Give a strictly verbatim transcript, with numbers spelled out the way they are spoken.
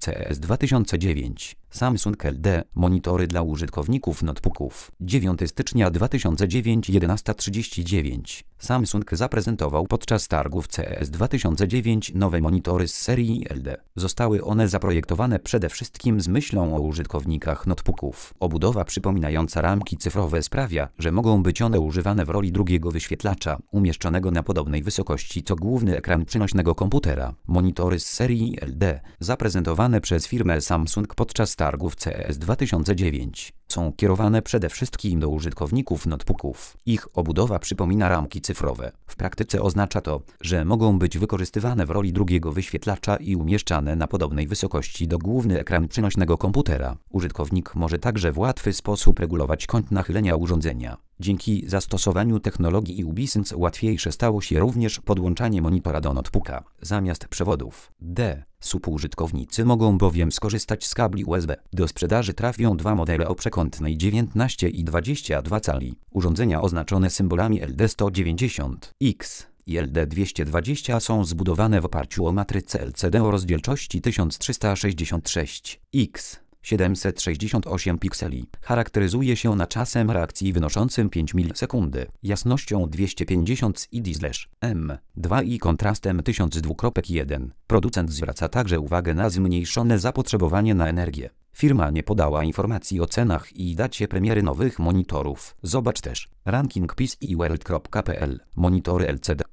C E S dwa tysiące dziewięć. Samsung L D. Monitory dla użytkowników notebooków. dziewiątego stycznia dwa tysiące dziewiątego, jedenasta trzydzieści dziewięć. Samsung zaprezentował podczas targów C E S dwa tysiące dziewięć nowe monitory z serii L D. Zostały one zaprojektowane przede wszystkim z myślą o użytkownikach notebooków. Obudowa przypominająca ramki cyfrowe sprawia, że mogą być one używane w roli drugiego wyświetlacza, umieszczonego na podobnej wysokości co główny ekran przenośnego komputera. Monitory z serii L D, zaprezentowane przez firmę Samsung podczas targów C E S dwa tysiące dziewięć, są kierowane przede wszystkim do użytkowników notebooków. Ich obudowa przypomina ramki cyfrowe. W praktyce oznacza to, że mogą być wykorzystywane w roli drugiego wyświetlacza i umieszczane na podobnej wysokości do główny ekran przenośnego komputera. Użytkownik może także w łatwy sposób regulować kąt nachylenia urządzenia. Dzięki zastosowaniu technologii U B S N C łatwiejsze stało się również podłączanie monitora do notebooka zamiast przewodów D. Użytkownicy mogą bowiem skorzystać z kabli U S B. Do sprzedaży trafią dwa modele o przekątnej dziewiętnaście i dwadzieścia dwa cali. Urządzenia oznaczone symbolami L D sto dziewięćdziesiąt X i L D dwieście dwadzieścia są zbudowane w oparciu o matrycę L C D o rozdzielczości tysiąc trzysta sześćdziesiąt sześć X. siedemset sześćdziesiąt osiem pikseli. Charakteryzuje się ona czasem reakcji wynoszącym pięć milisekund, jasnością dwieście pięćdziesiąt I D M dwa i kontrastem tysiąc dwa przecinek jeden. Producent zwraca także uwagę na zmniejszone zapotrzebowanie na energię. Firma nie podała informacji o cenach i dacie premiery nowych monitorów. Zobacz też ranking P C I World kropka p l. Monitory L C D.